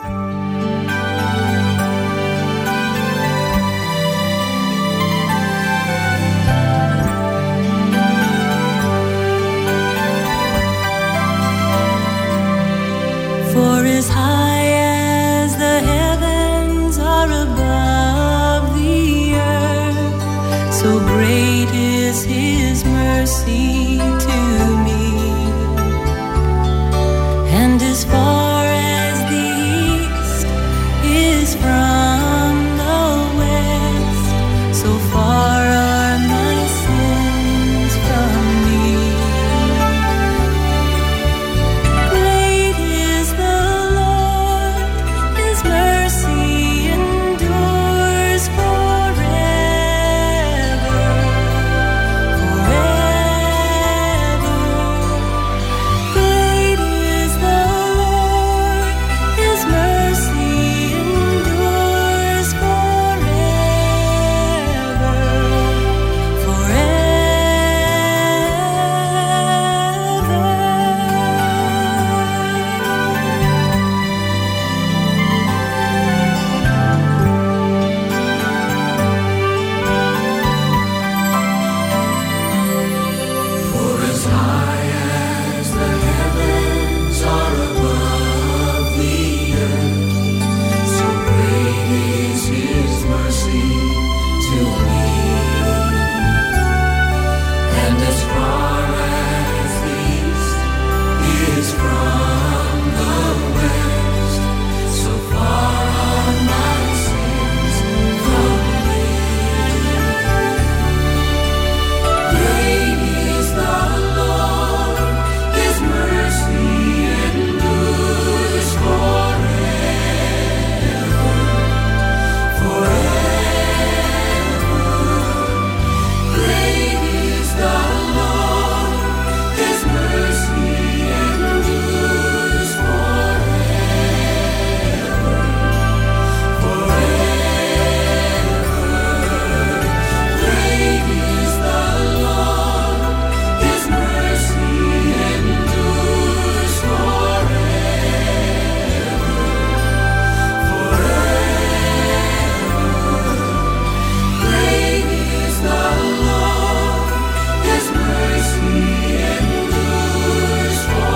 For as high as the heavens are above the earth, so great is His mercy to me. And as far as the east is from the west, so far are my sins from me. Great is the Lord, His mercy endures forever, forever. Great is the Lord, His mercy endures forever, For as high as the heavens are above the earth, so great is His mercy to me. And as far as the east is from the west, so far are my sins from me. Great is the Lord, His mercy endures forever, forever. Great is the Lord, His mercy endures forever, forever. Great is the Lord, His mercy endures forever, forever. Great is the Lord, His mercy endures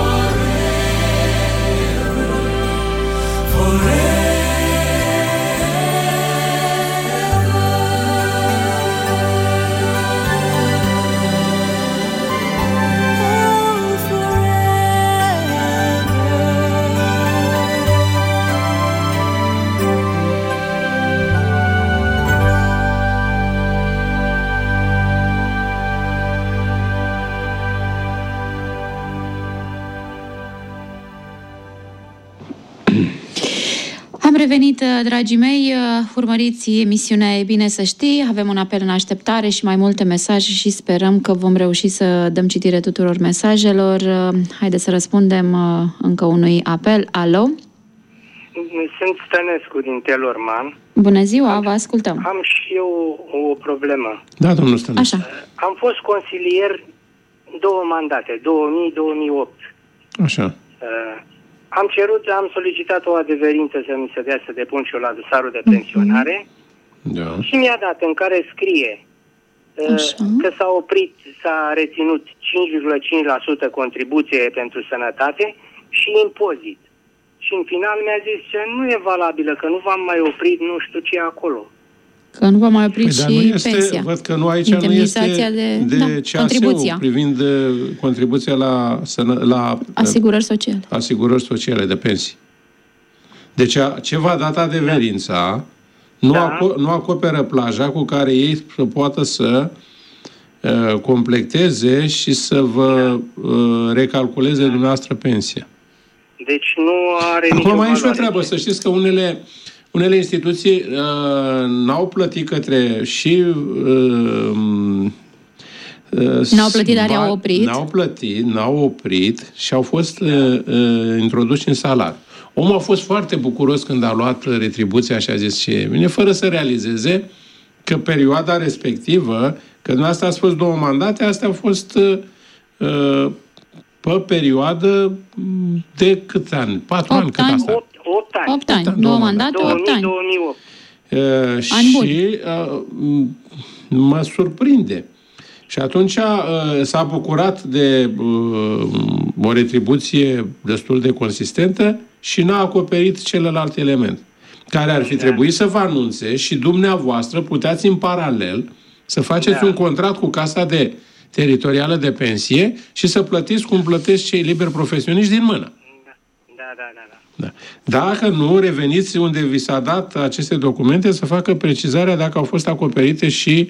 Am revenit, dragii mei, urmăriți emisiunea E bine să știi, avem un apel în așteptare și mai multe mesaje și sperăm că vom reuși să dăm citire tuturor mesajelor. Haideți să răspundem încă unui apel. Alo? Sunt Stănescu din Telorman. Bună ziua, vă ascultăm. Am și eu o problemă. Da, domnul Stănescu. Așa. Am fost consilier 2 mandate, 2000-2008. Așa. Am solicitat o adeverință să mi se dea să depun și eu la dosarul de pensionare Da. și mi-a dat în care scrie că s-a reținut 5,5% contribuție pentru sănătate și impozit. Și în final mi-a zis că nu e valabilă, că nu v-am mai oprit nu știu ce acolo. Că nu va mai opri și nu este, pensia. Văd că nu aici nu este de contribuția. Privind contribuția la asigurări sociale. Asigurări sociale de pensii. Deci ce v-a dat adeverința nu acoperă plaja cu care ei să poată să completeze și să vă recalculeze dumneavoastră pensia. Deci nu are nicio Acum mai e și o valoare. treabă, să știți că unele instituții n-au plătit către și N-au plătit, dar i-au oprit. N-au oprit și au fost introduși în salar. Omul a fost foarte bucuros când a luat retribuția și a zis ce bine, fără să realizeze că perioada respectivă, că dumneavoastră ați fost 2 mandate, astea au fost pe perioadă de câți ani? 4 ani? 8 ani. 8 ani. 2 mandate, 8 ani. 2008. Și mă surprinde. Și atunci s-a bucurat de o retribuție destul de consistentă și n-a acoperit celălalt element, care ar fi trebuit să vă anunțe și dumneavoastră puteați în paralel să faceți un contract cu Casa de Teritorială de Pensie și să plătiți cum plătesc cei liberi profesioniști din mână. Da. Dacă nu, reveniți unde vi s-a dat aceste documente să facă precizarea dacă au fost acoperite și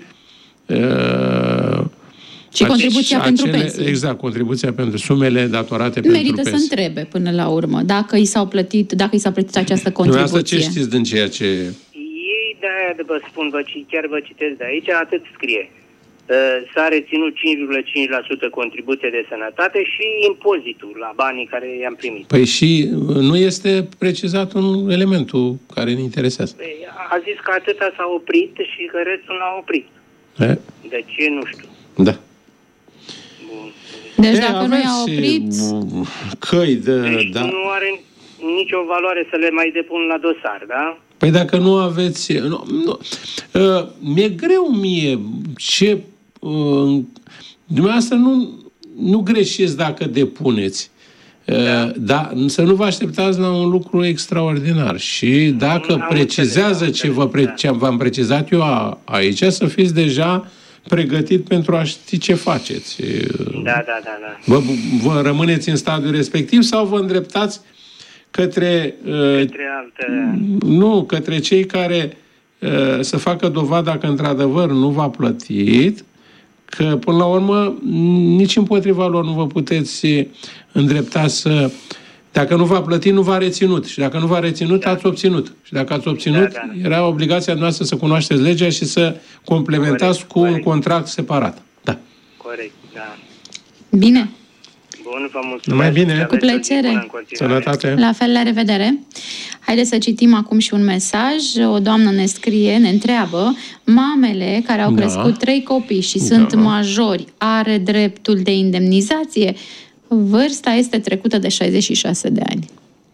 contribuția pentru pensii. Exact, contribuția pentru sumele datorate pentru pensii. Merită să întrebe până la urmă dacă i s-a plătit această contribuție. Dumneavoastră ce știți din ceea ce... Ei de-aia vă spun, chiar vă citesc de aici, atât scrie. S-a reținut 5,5% contribuție de sănătate și impozitul la banii care i-am primit. Păi și nu este precizat un elementul care ne interesează. A zis că atâta s-a oprit și că restul n-a oprit. De ce? Nu știu. Da. Bun. Deci dacă nu i-a oprit... Căi de... Deci nu are nicio valoare să le mai depun la dosar, da? Păi dacă nu aveți... mi-e greu mie ce... Dumneavoastră nu greșiți dacă depuneți. Dar să nu vă așteptați la un lucru extraordinar. Și dacă precizează ce v-am precizat eu aici, să fiți deja pregătit pentru a ști ce faceți. Da. Vă rămâneți în stadiul respectiv sau vă îndreptați către alte... Nu, către cei care să facă dovada că într-adevăr nu v-a plătit, că până la urmă nici împotriva lor nu vă puteți îndrepta să... Dacă nu v-a plătit, nu v-a reținut. Și dacă nu v-a reținut, ați obținut. Și dacă ați obținut, era obligația noastră să cunoașteți legea și să complementați un contract separat. Da. Corect, da. Bine. Bun, vă mulțumesc. Numai bine. Cu plăcere. Sănătate. La fel, la revedere. Haideți să citim acum și un mesaj. O doamnă ne scrie, ne întreabă: mamele care au crescut 3 copii și sunt majori, are dreptul de indemnizație? Vârsta este trecută de 66 de ani.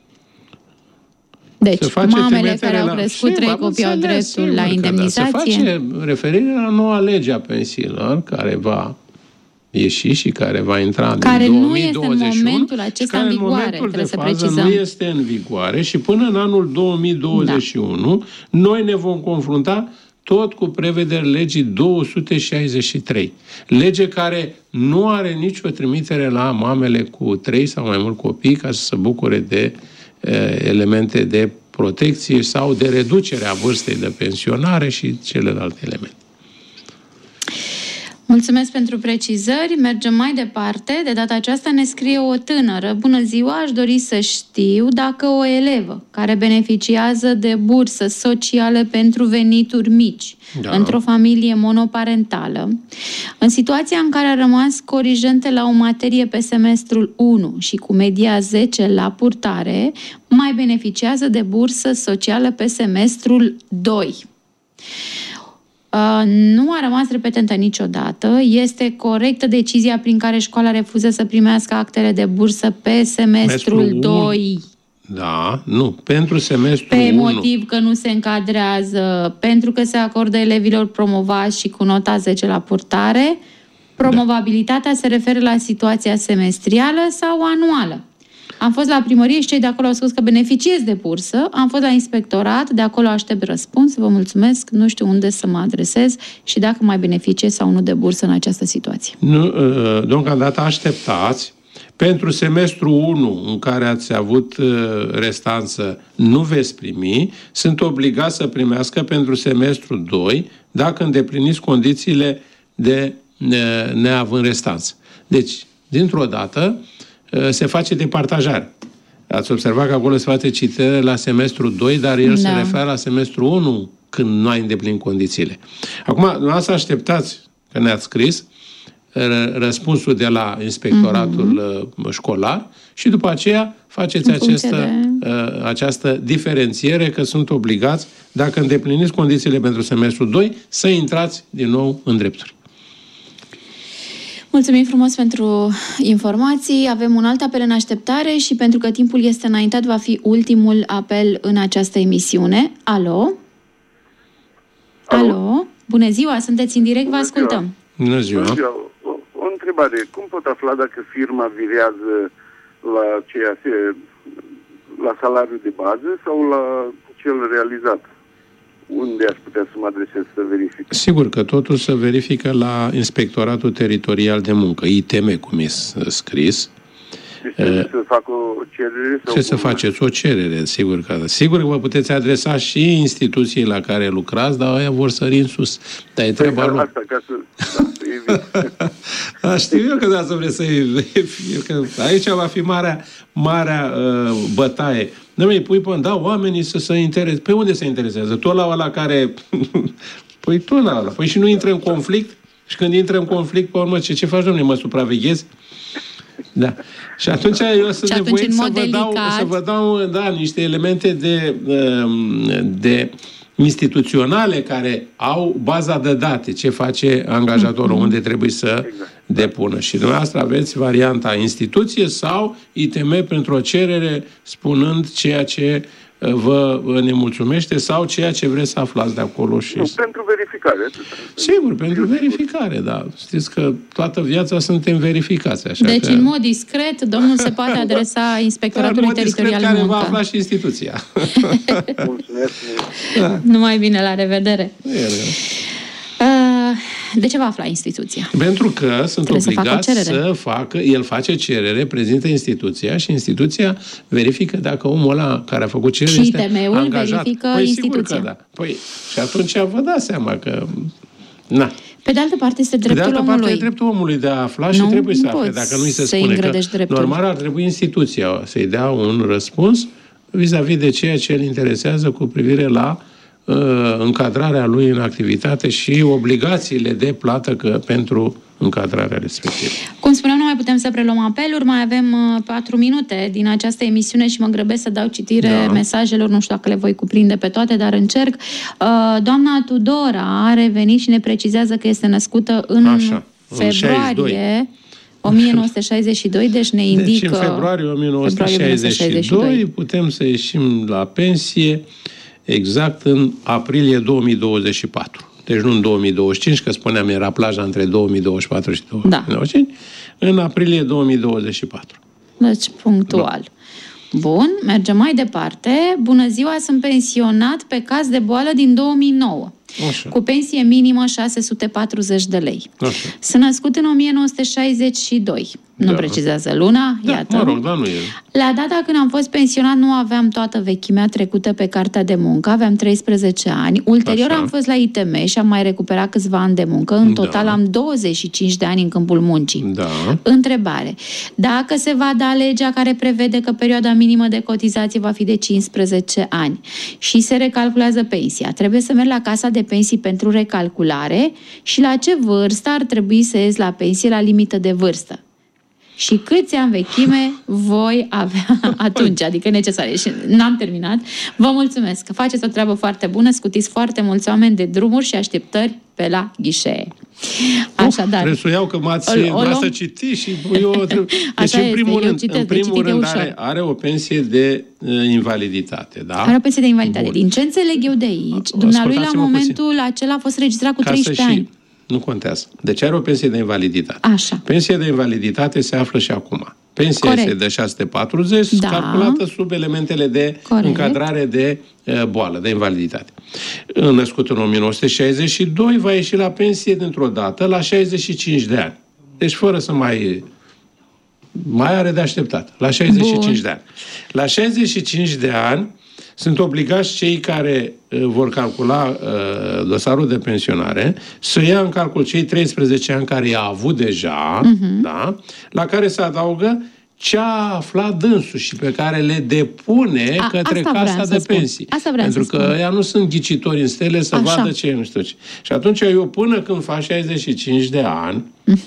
Deci, mamele care au crescut 3 copii au dreptul la indemnizație? Se face referire la noua lege a pensiilor, care va ieși și care va intra în 2021. Nu este în momentul acesta în vigoare, trebuie să precizăm. Nu este în vigoare și până în anul 2021 noi ne vom confrunta tot cu prevederi legii 263. Lege care nu are nicio trimitere la mamele cu 3 sau mai mulți copii ca să se bucure de elemente de protecție sau de reducere a vârstei de pensionare și celelalte elemente. Mulțumesc pentru precizări. Mergem mai departe. De data aceasta ne scrie o tânără: bună ziua, aș dori să știu dacă o elevă care beneficiază de bursă socială pentru venituri mici într-o familie monoparentală, în situația în care a rămas corigentă la o materie pe semestrul 1 și cu media 10 la purtare, mai beneficiază de bursă socială pe semestrul 2. Nu a rămas repetentă niciodată. Este corectă decizia prin care școala refuză să primească actele de bursă pe semestrul 2? Da, nu, pentru semestrul 1. Pe motiv că nu se încadrează, pentru că se acordă elevilor promovați și cu nota 10 la purtare. Promovabilitatea se referă la situația semestrială sau anuală. Am fost la primărie și cei de acolo au spus că beneficiez de bursă. Am fost la inspectorat, de acolo aștept răspuns. Vă mulțumesc, nu știu unde să mă adresez și dacă mai beneficiez sau nu de bursă în această situație. Nu, deocamdată așteptați. Pentru semestrul 1, în care ați avut restanță, nu veți primi. Sunt obligați să primească pentru semestrul 2, dacă îndepliniți condițiile de neavând restanță. Deci, dintr-o dată, se face departajare. Ați observat că acolo se face citire la semestru 2, dar el se referă la semestru 1 când nu ai îndeplinit condițiile. Acum, dumneavoastră așteptați, că ne-ați scris, răspunsul de la inspectoratul școlar și după aceea faceți această diferențiere că sunt obligați, dacă îndepliniți condițiile pentru semestrul 2, să intrați din nou în drepturi. Mulțumim frumos pentru informații. Avem un alt apel în așteptare și pentru că timpul este înaintat, va fi ultimul apel în această emisiune. Alo? Alo? Bună ziua, sunteți în direct, vă ascultăm. Bună ziua. O întrebare. Cum pot afla dacă firma virează la salariul de bază sau la cel realizat? Unde aș putea să mă adresez să verific? Sigur că totul se verifică la Inspectoratul Teritorial de Muncă, ITM, cum e scris. Deci trebuie să fac o cerere? Sau să faceți o cerere, sigur că da. Sigur că vă puteți adresa și instituției la care lucrați, dar aia vor sări în sus. Dar e treaba lor. Asta, ca să evit. Da, știu eu că da, să vreți să evit. Aici va fi marea bătaie. Nu mai pui până, oamenii să se intereseze. Pe unde se interesează? Tot la ăla care... Păi tot la ăla. Păi și nu intră în conflict? Și când intră în conflict, pe urmă, ce faci, domnule, mă supraveghezi? Da. Și atunci eu sunt nevoit să vă dau niște elemente de instituționale care au baza de date, ce face angajatorul, unde trebuie să depună. Și dumneavoastră aveți varianta instituție sau ITM pentru o cerere spunând ceea ce vă nemulțumește sau ceea ce vreți să aflați de acolo. Și... pentru verificare. Sigur, pentru verificare, da. Știți că toată viața suntem verificați. Așa deci, că... în mod discret, domnul se poate adresa Inspectoratului Teritorial de Muncă. Care va afla și instituția. Mulțumesc. Numai bine, la revedere. De ce va afla instituția? Pentru că sunt obligați să facă, el face cerere, prezintă instituția și instituția verifică dacă omul ăla care a făcut cerere și este ITM-ul angajat. verifică instituția. instituția. Sigur că da. Păi, și atunci vă dați seama că... Na. Pe de altă parte este dreptul omului. Pe de altă parte e dreptul omului de a afla și trebuie să afle. Dacă nu-i se spune că normal ar trebui instituția să-i dea un răspuns vis-a-vis de ceea ce îl interesează cu privire la încadrarea lui în activitate și obligațiile de plată pentru încadrarea respectivă. Cum spuneam, nu mai putem să preluăm apeluri, mai avem 4 minute din această emisiune și mă grăbesc să dau citire mesajelor, nu știu dacă le voi cuprinde pe toate, dar încerc. Doamna Tudora a revenit și ne precizează că este născută în februarie 1962, deci ne indică... Deci în februarie 1962 putem să ieșim la pensie exact în aprilie 2024. Deci nu în 2025, că spuneam, era plaja între 2024 și 2025, în aprilie 2024. Deci punctual. Bun, mergem mai departe. Bună ziua, sunt pensionat pe caz de boală din 2009. Așa. Cu pensie minimă 640 de lei. Așa. Sunt născut în 1962. Nu precizează luna, iată. Mă rog, dar nu e. La data când am fost pensionat nu aveam toată vechimea trecută pe cartea de muncă, aveam 13 ani. Ulterior am fost la ITM și am mai recuperat câțiva ani de muncă. În total am 25 de ani în câmpul muncii. Întrebare. Dacă se va da legea care prevede că perioada minimă de cotizație va fi de 15 ani și se recalculează pensia, trebuie să merg la casa de pensii pentru recalculare și la ce vârstă ar trebui să ies la pensie la limită de vârstă? Și câți ani vechime voi avea atunci, adică necesare. Și n-am terminat. Vă mulțumesc că faceți o treabă foarte bună, scutiți foarte mulți oameni de drumuri și așteptări pe la ghișee. Așadar, presuiau că m-ați citit și eu deci în primul rând are o pensie de invaliditate, da? Are o pensie de invaliditate. Bun. Din ce înțeleg eu de aici, dumnealui la momentul acela a fost registrat cu 13 ani. Nu contează. Deci are o pensie de invaliditate. Așa. Pensia de invaliditate se află și acum. Pensia este de 640, calculată sub elementele de încadrare de boală, de invaliditate. Născut în 1962, va ieși la pensie dintr-o dată la 65 de ani. Deci fără să mai are de așteptat. La 65 de ani. La 65 de ani sunt obligați cei care vor calcula dosarul de pensionare să ia în calcul cei 13 ani care i-a avut deja, da? La care se adaugă ce a aflat dânsul și pe care le depune către casa de pensii. Pentru că ea nu sunt ghicitori în stele să vadă ce nu știu ce. Și atunci eu până când fac 65 de ani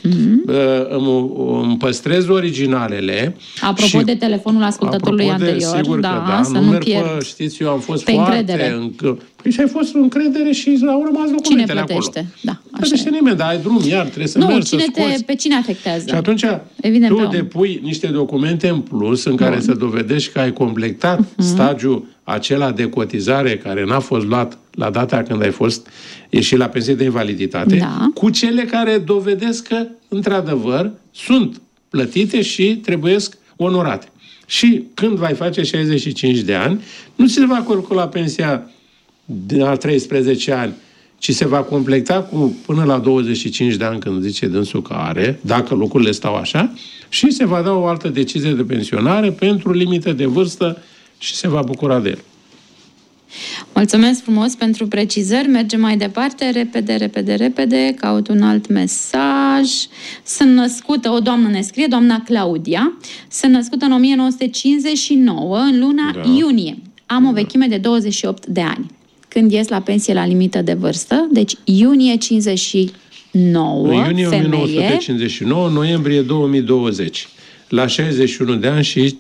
îmi păstrez originalele. Apropo de telefonul ascultătorului anterior, sigur că da, să nu pierd. Știți, eu am fost foarte... Păi și ai fost încredere și au rămas documentele acolo. Cine plătește? Da, nu plătește nimeni, dar ai drum, iar trebuie să mergi, să scoți. Pe cine afectează? Și atunci tu depui niște documente în plus în care să dovedești că ai completat stagiul acela de cotizare care n-a fost luat la data când ai fost ieșit la pensie de invaliditate, cu cele care dovedesc că, într-adevăr, sunt plătite și trebuiesc onorate. Și când vai face 65 de ani, nu se va calcula pensia de la 13 ani, ci se va completa cu până la 25 de ani, când zice dânsul că are, dacă lucrurile stau așa, și se va da o altă decizie de pensionare pentru limite de vârstă și se va bucura de el. Mulțumesc frumos pentru precizări. Mergem mai departe. Repede. Caut un alt mesaj. Sunt născută, o doamnă ne scrie, doamna Claudia. Sunt născută în 1959, în luna iunie. Am o vechime de 28 de ani. Când ies la pensie la limită de vârstă, deci iunie 59, în iunie 1959, noiembrie 2020. La 61 de ani și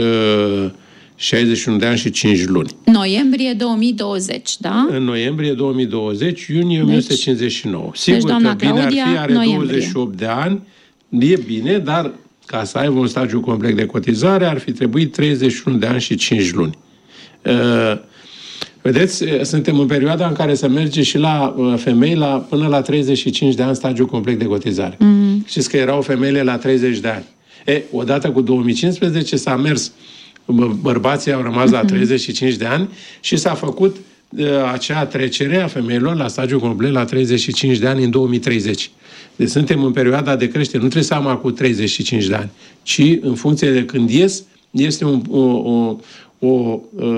61 de ani și 5 luni. Noiembrie 2020, da? În noiembrie 2020, iunie 1959. Sigur deci, că bine Claudia, ar fi, are noiembrie. 28 de ani, e bine, dar ca să aibă un stagiu complet de cotizare, ar fi trebuit 31 de ani și 5 luni. Vedeți, suntem în perioada în care se merge și la femei până la 35 de ani stagiu complet de cotizare. Știți că erau femeile la 30 de ani. Odată cu 2015 s-a mers, bărbații au rămas la 35 de ani și s-a făcut acea trecere a femeilor la stagiu complet la 35 de ani în 2030. Deci suntem în perioada de creștere. Nu trebuie să am cu 35 de ani, ci în funcție de când ies, este o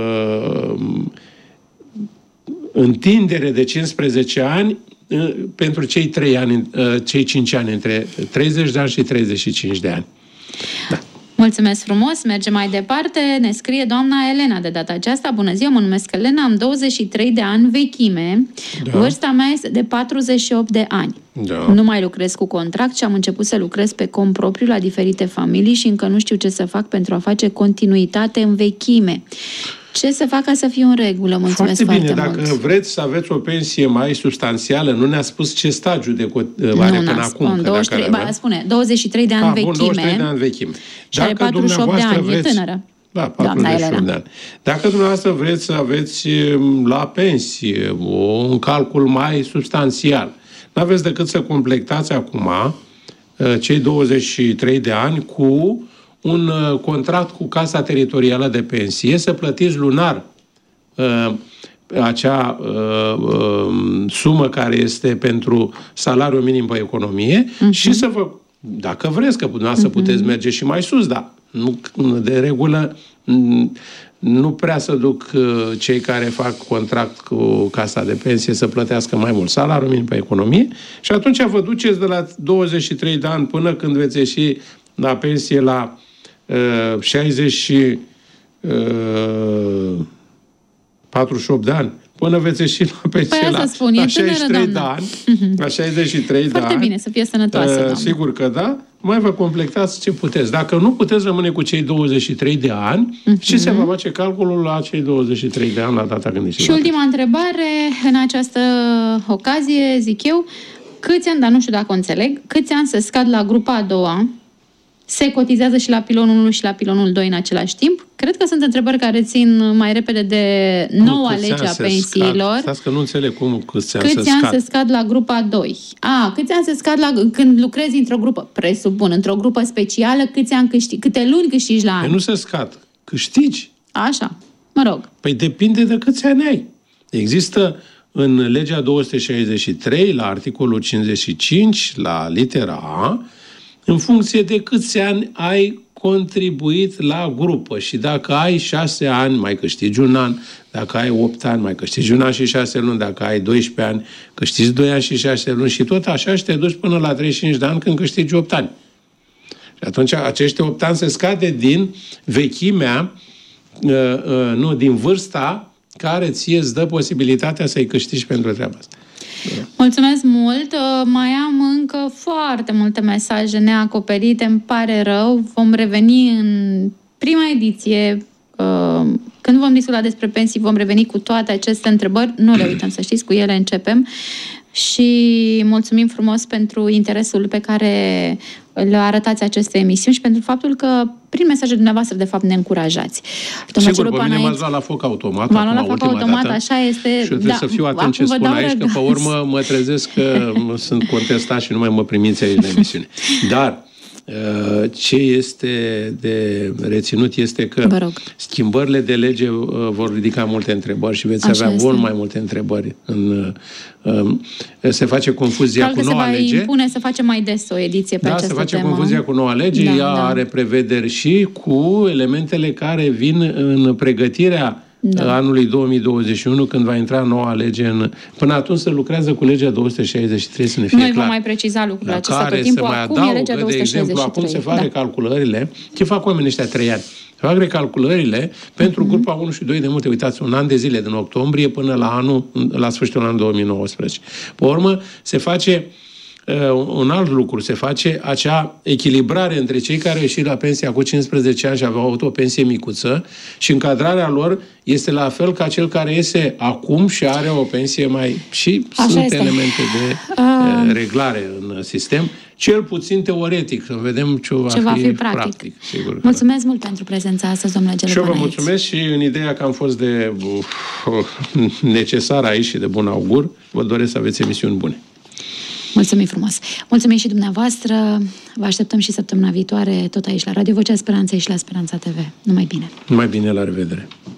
întindere de 15 ani pentru cei 3 ani, cei 5 ani, între 30 de ani și 35 de ani. Da. Mulțumesc frumos, mergem mai departe. Ne scrie doamna Elena de data aceasta. Bună ziua, mă numesc Elena, am 23 de ani vechime. Vârsta mea este de 48 de ani. Nu mai lucrez cu contract și am început să lucrez pe cont propriu la diferite familii și încă nu știu ce să fac pentru a face continuitate în vechime. Ce să fac ca să fiu în regulă? Mulțumesc foarte bine. Mult. Dacă vreți să aveți o pensie mai substanțială, nu ne-a spus ce stagiu de are până acum. 23 de ani vechime. 23 de ani vechime. Și are 48 de ani, e tânără. Da, 48 de ani. Dacă dumneavoastră vreți să aveți la pensie un calcul mai substanțial, n-aveți decât să completați acum cei 23 de ani cu un contract cu Casa Teritorială de Pensie, să plătiți lunar acea sumă care este pentru salariul minim pe economie și să vă, dacă vreți, că dumneavoastră puteți merge și mai sus, dar nu, de regulă nu prea să duc cei care fac contract cu Casa de Pensie să plătească mai mult salariul minim pe economie și atunci vă duceți de la 23 de ani până când veți ieși la pensie la 48 de ani, până veți ieși la pensie la 63 de ani, la 63 de ani. Foarte bine, să fie sănătoasă, sigur că da, mai vă completați ce puteți. Dacă nu puteți rămâne cu cei 23 de ani și se va face calculul la cei 23 de ani la data când ieși. Și ultima întrebare, în această ocazie, zic eu, câți ani, dar nu știu dacă o înțeleg, câți ani se scad la grupa a doua? Se cotizează și la pilonul 1 și la pilonul 2 în același timp? Cred că sunt întrebări care țin mai repede de noua lege a pensiilor. Stați că nu înțeleg câți ani se scad la grupa 2. Câți ani se scad când lucrezi într-o grupă? Presupun, într-o grupă specială, câte luni câștigi la an? Nu se scad, câștigi. Așa, mă rog. Păi depinde de câți ani ai. Există în legea 263, la articolul 55, la litera A, în funcție de câți ani ai contribuit la grupă. Și dacă ai 6 ani, mai câștigi un an. Dacă ai 8 ani, mai câștigi un an și 6 luni. Dacă ai 12 ani, câștigi 2 ani și 6 luni. Și tot așa și te duci până la 35 de ani când câștigi 8 ani. Și Atunci acești 8 ani se scade din vechimea, din vârsta care ție îți dă posibilitatea să-i câștigi pentru treaba asta. Mulțumesc mult! Mai am încă foarte multe mesaje neacoperite, îmi pare rău. Vom reveni în prima ediție. Când vom discuta despre pensii, vom reveni cu toate aceste întrebări. Nu le uităm, să știți, cu ele începem. Și mulțumim frumos pentru interesul pe care îl arătați aceste emisiuni și pentru faptul că prin mesajele dumneavoastră, de fapt, ne încurajați. Sigur, pe mine m-ați luat la foc automat. M-am luat la foc automat, așa este. Și trebuie să fiu atent ce spun aici, că pe urmă mă trezesc că sunt contestat și nu mai mă primiți aici la emisiune. Dar ce este de reținut este că schimbările de lege vor ridica multe întrebări și veți avea mult mai multe întrebări. Se face confuzia cu noua lege. Se va impune să facem mai des o ediție pe această temă. Se face confuzia cu noua lege. Ea are prevederi și cu elementele care vin în pregătirea anului 2021, când va intra noua lege în... Până atunci se lucrează cu legea 263, să ne fie clar. Noi vom mai preciza lucrurile acestea tot timpul. Acum e legea 263. De exemplu, acum se fac recalculările. Ce fac oamenii ăștia 3 ani? Se fac recalculările pentru grupa 1 și 2 de multe. Uitați, un an de zile, din octombrie până la sfârșitul anului 2019. Pe urmă, se face un alt lucru, se face acea echilibrare între cei care au ieșit la pensia cu 15 ani și aveau avut o pensie micuță și încadrarea lor este la fel ca cel care iese acum și are o pensie mai... Și așa sunt elemente de reglare în sistem, cel puțin teoretic, să vedem ce va fi practic. Sigur. Mulțumesc mult pentru prezența astăzi, domnule Gelban. Și eu vă mulțumesc și în ideea că am fost de necesar aici și de bun augur, vă doresc să aveți emisiuni bune. Mulțumim frumos! Mulțumim și dumneavoastră! Vă așteptăm și săptămâna viitoare tot aici la Radio Vocea Speranței și la Speranța TV. Numai bine! Numai bine, la revedere!